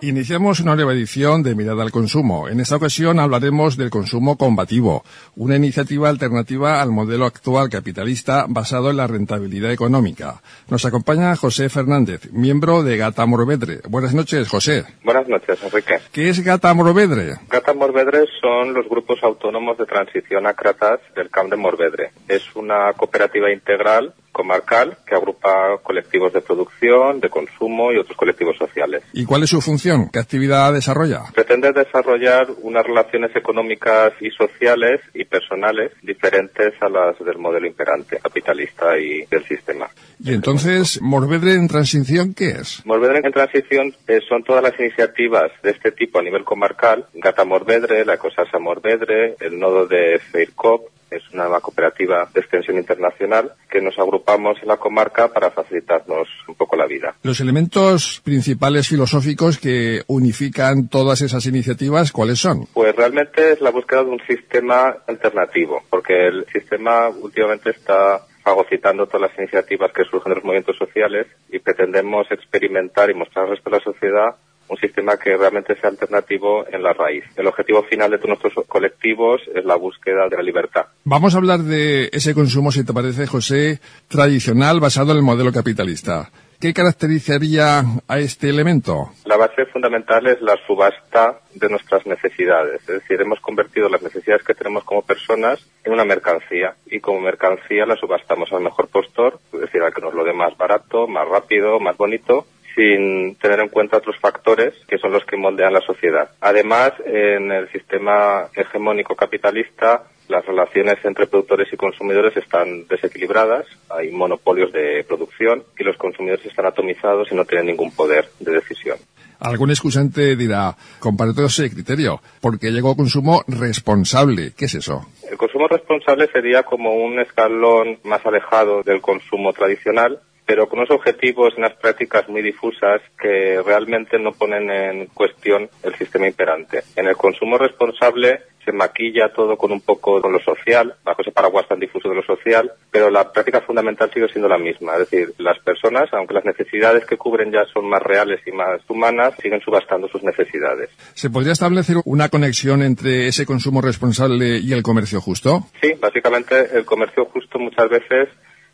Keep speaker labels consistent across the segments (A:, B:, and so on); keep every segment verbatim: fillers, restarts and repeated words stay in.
A: Iniciamos una nueva edición de Mirada al Consumo. En esta ocasión hablaremos del consumo combativo, una iniciativa alternativa al modelo actual capitalista basado en la rentabilidad económica. Nos acompaña José Fernández, miembro de Gata Morvedre. Buenas noches, José.
B: Buenas noches, Enrique.
A: ¿Qué es Gata Morvedre?
B: Gata Morvedre son los grupos autónomos de transición a Kratas del Camp de Morvedre. Es una cooperativa integral comarcal que agrupa colectivos de producción, de consumo y otros colectivos sociales.
A: ¿Y cuál es su función? ¿Qué actividad desarrolla?
B: Pretende desarrollar unas relaciones económicas y sociales y personales diferentes a las del modelo imperante capitalista y del sistema.
A: ¿Y entonces Morvedre en transición qué es?
B: Morvedre en transición eh, son todas las iniciativas de este tipo a nivel comarcal. Gata Morvedre, la Ecosasa Morvedre, el nodo de FEIRCOP. Es una nueva cooperativa de extensión internacional que nos agrupamos en la comarca para facilitarnos un poco la vida.
A: Los elementos principales filosóficos que unifican todas esas iniciativas, ¿cuáles son?
B: Pues realmente es la búsqueda de un sistema alternativo, porque el sistema últimamente está fagocitando todas las iniciativas que surgen de los movimientos sociales y pretendemos experimentar y mostrar al resto de la sociedad un sistema que realmente sea alternativo en la raíz. El objetivo final de todos nuestros colectivos es la búsqueda de la libertad.
A: Vamos a hablar de ese consumo, si te parece, José, tradicional basado en el modelo capitalista. ¿Qué caracterizaría a este elemento?
B: La base fundamental es la subasta de nuestras necesidades. Es decir, hemos convertido las necesidades que tenemos como personas en una mercancía y como mercancía la subastamos al mejor postor, es decir, al que nos lo dé más barato, más rápido, más bonito, sin tener en cuenta otros factores que son los que moldean la sociedad. Además, en el sistema hegemónico capitalista, las relaciones entre productores y consumidores están desequilibradas, hay monopolios de producción y los consumidores están atomizados y no tienen ningún poder de decisión.
A: Algún excusante dirá, comparto ese criterio, porque llegó consumo responsable. ¿Qué es eso?
B: El consumo responsable sería como un escalón más alejado del consumo tradicional, pero con unos objetivos y unas prácticas muy difusas que realmente no ponen en cuestión el sistema imperante. En el consumo responsable se maquilla todo con un poco con lo social, bajo ese paraguas tan difuso de lo social, pero la práctica fundamental sigue siendo la misma. Es decir, las personas, aunque las necesidades que cubren ya son más reales y más humanas, siguen subastando sus necesidades.
A: ¿Se podría establecer una conexión entre ese consumo responsable y el comercio justo?
B: Sí, básicamente el comercio justo muchas veces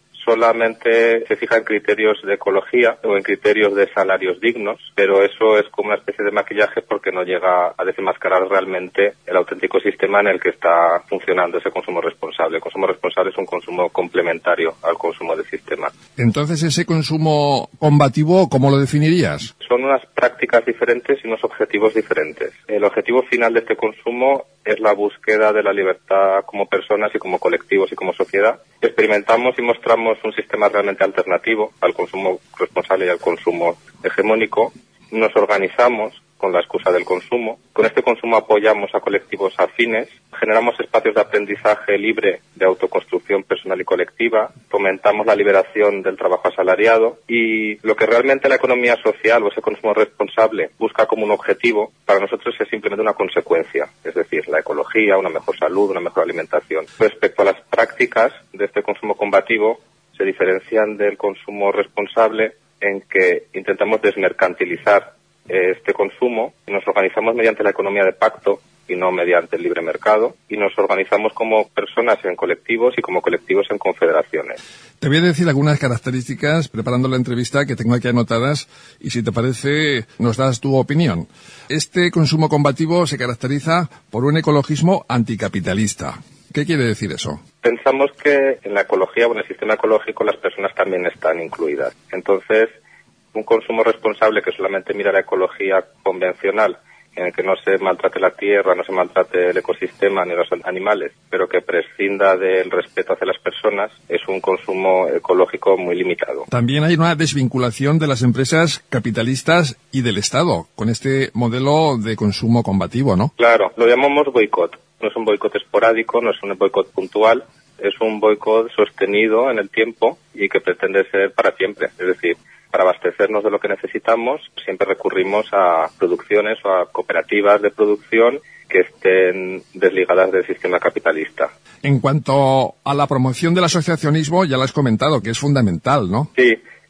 B: solamente se fija en criterios de ecología o en criterios de salarios dignos, pero eso es como una especie de maquillaje porque no llega a desenmascarar realmente el auténtico sistema en el que está funcionando ese consumo responsable. El consumo responsable es un consumo complementario al consumo del sistema.
A: Entonces, ese consumo combativo, ¿cómo lo definirías?
B: Son unas prácticas diferentes y unos objetivos diferentes. El objetivo final de este consumo es la búsqueda de la libertad como personas y como colectivos y como sociedad. Experimentamos y mostramos un sistema realmente alternativo al consumo responsable y al consumo hegemónico. Nos organizamos con la excusa del consumo. Con este consumo apoyamos a colectivos afines, generamos espacios de aprendizaje libre de autoconstrucción personal y colectiva, fomentamos la liberación del trabajo asalariado y lo que realmente la economía social o ese consumo responsable busca como un objetivo, para nosotros es simplemente una consecuencia, es decir, la ecología, una mejor salud, una mejor alimentación. Respecto a las prácticas de este consumo combativo, se diferencian del consumo responsable en que intentamos desmercantilizar este consumo, nos organizamos mediante la economía de pacto y no mediante el libre mercado, y nos organizamos como personas en colectivos y como colectivos en confederaciones.
A: Te voy a decir algunas características, preparando la entrevista, que tengo aquí anotadas, y si te parece, nos das tu opinión. Este consumo combativo se caracteriza por un ecologismo anticapitalista. ¿Qué quiere decir eso?
B: Pensamos que en la ecología o en el sistema ecológico las personas también están incluidas. Entonces, un consumo responsable que solamente mira la ecología convencional, en el que no se maltrate la tierra, no se maltrate el ecosistema ni los animales, pero que prescinda del respeto hacia las personas, es un consumo ecológico muy limitado.
A: También hay una desvinculación de las empresas capitalistas y del Estado con este modelo de consumo combativo, ¿no?
B: Claro, lo llamamos boicot. No es un boicot esporádico, no es un boicot puntual, es un boicot sostenido en el tiempo y que pretende ser para siempre. Es decir, para abastecernos de lo que necesitamos, siempre recurrimos a producciones o a cooperativas de producción que estén desligadas del sistema capitalista.
A: En cuanto a la promoción del asociacionismo, ya lo has comentado, que es fundamental, ¿no?
B: Sí,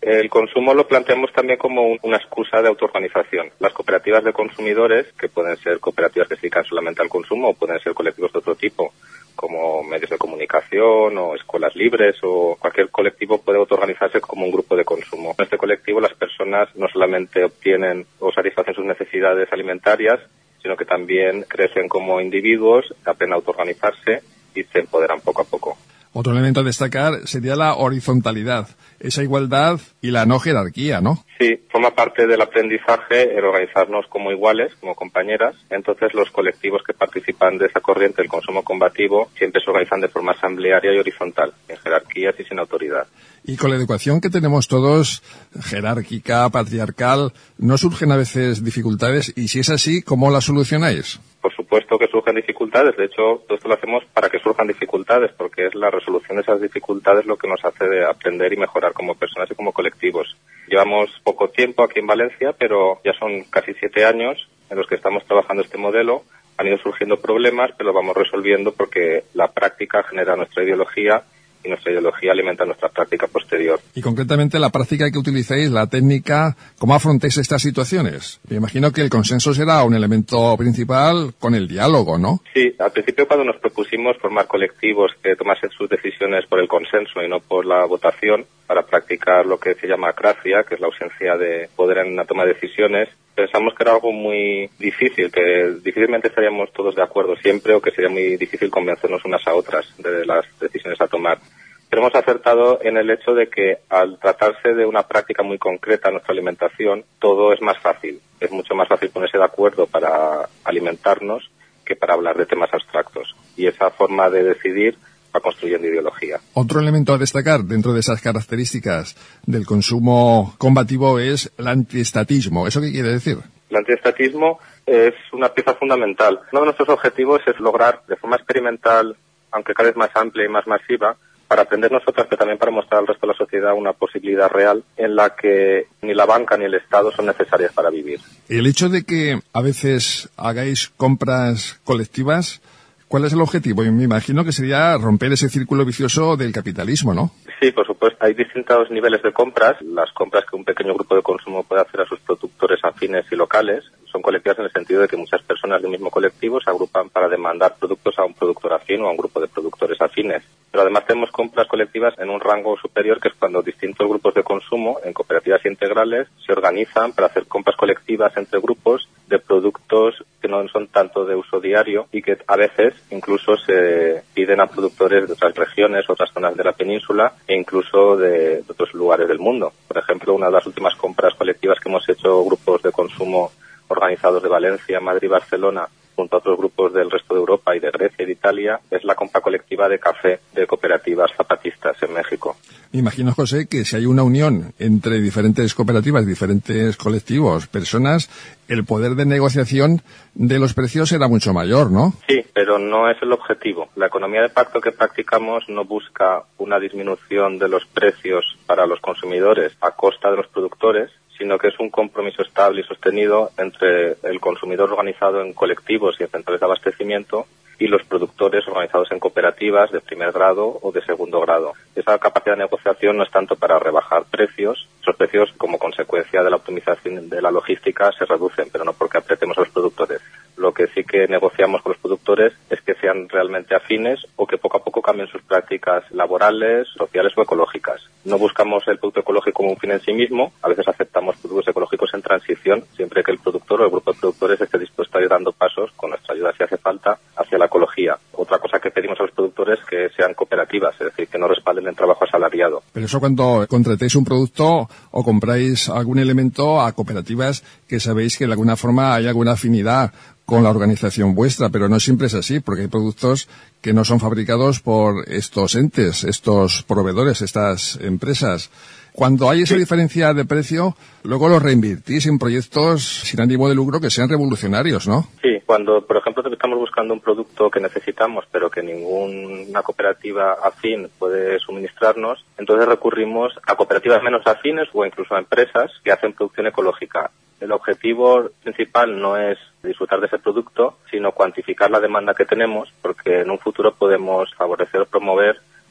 B: El consumo lo planteamos también como un, una excusa de autoorganización. Las cooperativas de consumidores, que pueden ser cooperativas que se dedican solamente al consumo o pueden ser colectivos de otro tipo, como medios de comunicación o escuelas libres o cualquier colectivo puede autoorganizarse como un grupo de consumo. En este colectivo las personas no solamente obtienen o satisfacen sus necesidades alimentarias, sino que también crecen como individuos, aprenden a autoorganizarse y se empoderan poco a poco.
A: Otro elemento a destacar sería la horizontalidad, esa igualdad y la no jerarquía, ¿no?
B: Sí, forma parte del aprendizaje el organizarnos como iguales, como compañeras. Entonces los colectivos que participan de esa corriente del consumo combativo siempre se organizan de forma asamblearia y horizontal, en jerarquías y sin autoridad.
A: Y con la educación que tenemos todos, jerárquica, patriarcal, ¿no surgen a veces dificultades? Y si es así, ¿cómo las solucionáis?
B: Por supuesto que surgen dificultades. De hecho, todo esto lo hacemos para que surjan dificultades, porque es la resolución de esas dificultades lo que nos hace de aprender y mejorar como personas y como colectivos. Llevamos poco tiempo aquí en Valencia, pero ya son casi siete años en los que estamos trabajando este modelo. Han ido surgiendo problemas, pero lo vamos resolviendo porque la práctica genera nuestra ideología y nuestra ideología alimenta nuestra práctica posterior.
A: Y concretamente la práctica que utilizáis, la técnica, ¿cómo afrontáis estas situaciones? Me imagino que el consenso será un elemento principal con el diálogo, ¿no?
B: Sí, al principio cuando nos propusimos formar colectivos que tomasen sus decisiones por el consenso y no por la votación, para practicar lo que se llama acracia, que es la ausencia de poder en la toma de decisiones, pensamos que era algo muy difícil, que difícilmente estaríamos todos de acuerdo siempre o que sería muy difícil convencernos unas a otras de las decisiones a tomar. Pero hemos acertado en el hecho de que al tratarse de una práctica muy concreta en nuestra alimentación, todo es más fácil. Es mucho más fácil ponerse de acuerdo para alimentarnos que para hablar de temas abstractos. Y esa forma de decidir va construyendo ideología.
A: Otro elemento a destacar dentro de esas características del consumo combativo es el antiestatismo. ¿Eso qué quiere decir?
B: El antiestatismo es una pieza fundamental. Uno de nuestros objetivos es lograr de forma experimental, aunque cada vez más amplia y más masiva, para aprender nosotros, pero también para mostrar al resto de la sociedad una posibilidad real en la que ni la banca ni el Estado son necesarias para vivir.
A: El hecho de que a veces hagáis compras colectivas, ¿cuál es el objetivo? Me imagino que sería romper ese círculo vicioso del capitalismo, ¿no?
B: Sí, por supuesto. Hay distintos niveles de compras. Las compras que un pequeño grupo de consumo puede hacer a sus productores afines y locales son colectivas en el sentido de que muchas personas del mismo colectivo se agrupan para demandar productos a un productor afín o a un grupo de productores afines. Pero además tenemos compras colectivas en un rango superior, que es cuando distintos grupos de consumo, en cooperativas integrales, se organizan para hacer compras colectivas entre grupos de productos que no son tanto de uso diario y que a veces incluso se piden a productores de otras regiones, otras zonas de la península e incluso de, de otros lugares del mundo. Por ejemplo, una de las últimas compras colectivas que hemos hecho grupos de consumo organizados de Valencia, Madrid y Barcelona, junto a otros grupos del resto de Europa y de Grecia y de Italia, es la compra colectiva de café de cooperativas zapatistas en México.
A: Me imagino, José, que si hay una unión entre diferentes cooperativas, diferentes colectivos, personas, el poder de negociación de los precios será mucho mayor, ¿no?
B: Sí, pero no es el objetivo. La economía de pacto que practicamos no busca una disminución de los precios para los consumidores a costa de los productores, sino que es un compromiso estable y sostenido entre el consumidor organizado en colectivos y en centrales de abastecimiento y los productores organizados en cooperativas de primer grado o de segundo grado. Esa capacidad de negociación no es tanto para rebajar precios. Esos precios, como consecuencia de la optimización de la logística, se reducen, pero no porque apretemos a los productores. Lo que sí que negociamos con los productores es que sean realmente afines o que poco a poco cambien sus prácticas laborales, sociales o ecológicas. No buscamos el producto ecológico como un fin en sí mismo. A veces aceptamos productos ecológicos en transición, siempre que el productor o el grupo de productores esté dispuesto a ir dando pasos, con nuestra ayuda si hace falta, hacia la ecología. Otra cosa que pedimos a los productores es que sean cooperativas, es decir, que no respalden el trabajo asalariado.
A: Pero eso cuando contratéis un producto o compráis algún elemento a cooperativas que sabéis que de alguna forma hay alguna afinidad con la organización vuestra, pero no siempre es así, porque hay productos que no son fabricados por estos entes, estos proveedores, estas empresas. Cuando hay esa
B: Sí.
A: diferencia de precio, luego los reinvertís en proyectos sin ánimo de lucro que sean revolucionarios, ¿no?
B: Sí, cuando, por ejemplo, estamos buscando un producto que necesitamos, pero que ninguna cooperativa afín puede suministrarnos, entonces recurrimos a cooperativas menos afines o incluso a empresas que hacen producción ecológica. El objetivo principal no es disfrutar de ese producto, sino cuantificar la demanda que tenemos, porque en un futuro podemos favorecer o promover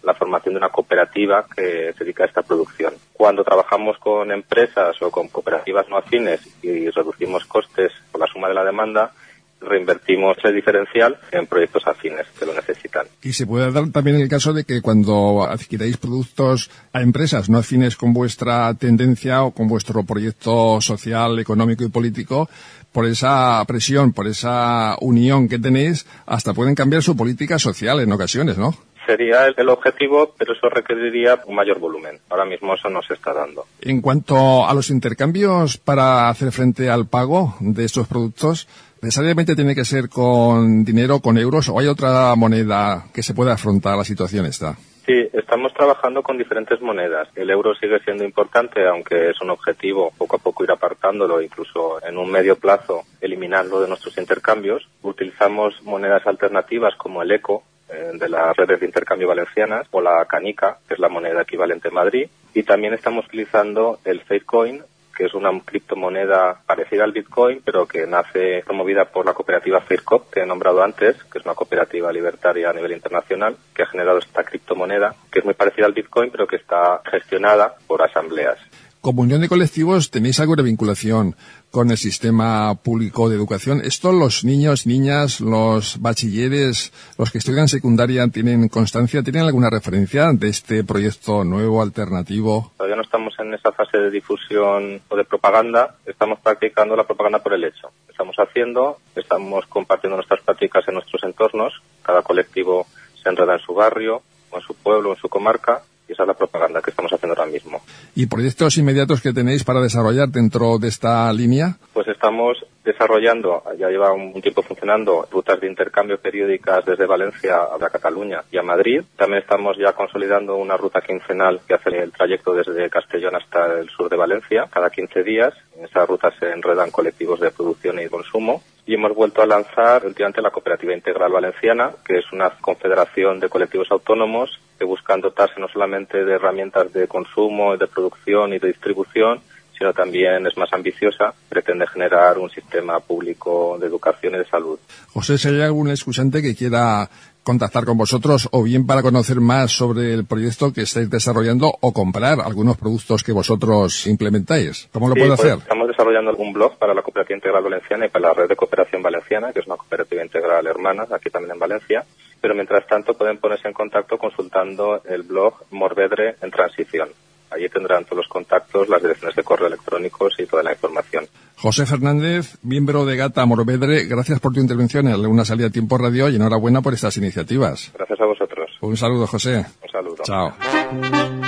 B: la formación de una cooperativa que se dedica a esta producción. Cuando trabajamos con empresas o con cooperativas no afines y reducimos costes por la suma de la demanda, reinvertimos el diferencial en proyectos afines que lo necesitan.
A: Y se puede dar también el caso de que cuando adquiráis productos a empresas no afines con vuestra tendencia o con vuestro proyecto social, económico y político, por esa presión, por esa unión que tenéis, hasta pueden cambiar su política social en ocasiones, ¿no?
B: Sería el objetivo, pero eso requeriría un mayor volumen. Ahora mismo eso no se está dando.
A: En cuanto a los intercambios para hacer frente al pago de estos productos, ¿necesariamente tiene que ser con dinero, con euros, o hay otra moneda que se pueda afrontar la situación esta?
B: Sí, estamos trabajando con diferentes monedas. El euro sigue siendo importante, aunque es un objetivo poco a poco ir apartándolo, incluso en un medio plazo eliminarlo de nuestros intercambios. Utilizamos monedas alternativas como el ECO, de las redes de intercambio valencianas, o la Canica, que es la moneda equivalente en Madrid, y también estamos utilizando el Faircoin, que es una criptomoneda parecida al Bitcoin, pero que nace promovida por la cooperativa Faircop, que he nombrado antes, que es una cooperativa libertaria a nivel internacional, que ha generado esta criptomoneda, que es muy parecida al Bitcoin, pero que está gestionada por asambleas.
A: Como unión de colectivos, ¿tenéis alguna vinculación con el sistema público de educación? ¿Esto los niños, niñas, los bachilleres, los que estudian secundaria tienen constancia, tienen alguna referencia de este proyecto nuevo, alternativo?
B: Todavía no estamos en esa fase de difusión o de propaganda, estamos practicando la propaganda por el hecho. Estamos haciendo, estamos compartiendo nuestras prácticas en nuestros entornos, cada colectivo se enreda en su barrio, o en su pueblo, o en su comarca, y esa es la propaganda que estamos haciendo ahora mismo.
A: ¿Y proyectos inmediatos que tenéis para desarrollar dentro de esta línea?
B: Pues estamos desarrollando, ya lleva un tiempo funcionando, rutas de intercambio periódicas desde Valencia a Cataluña y a Madrid. También estamos ya consolidando una ruta quincenal que hace el trayecto desde Castellón hasta el sur de Valencia, cada quince días. En esa ruta se enredan colectivos de producción y consumo. Y hemos vuelto a lanzar últimamente la Cooperativa Integral Valenciana, que es una confederación de colectivos autónomos que buscan dotarse no solamente de herramientas de consumo, de producción y de distribución, sino también es más ambiciosa, pretende generar un sistema público de educación y de salud.
A: José, si hay algún escuchante que quiera contactar con vosotros, o bien para conocer más sobre el proyecto que estáis desarrollando, o comprar algunos productos que vosotros implementáis, ¿cómo lo
B: sí,
A: puede
B: pues
A: hacer?
B: Estamos desarrollando un blog para la Cooperativa Integral Valenciana y para la Red de Cooperación Valenciana, que es una cooperativa integral hermana, aquí también en Valencia. Pero mientras tanto pueden ponerse en contacto consultando el blog Morvedre en Transición. Allí tendrán todos los contactos, las direcciones de correo electrónicos y toda la información.
A: José Fernández, miembro de Gata Morvedre, gracias por tu intervención en Una Salida a Tiempo Radio y enhorabuena por estas iniciativas.
B: Gracias a vosotros.
A: Un saludo, José.
B: Un saludo.
A: Chao.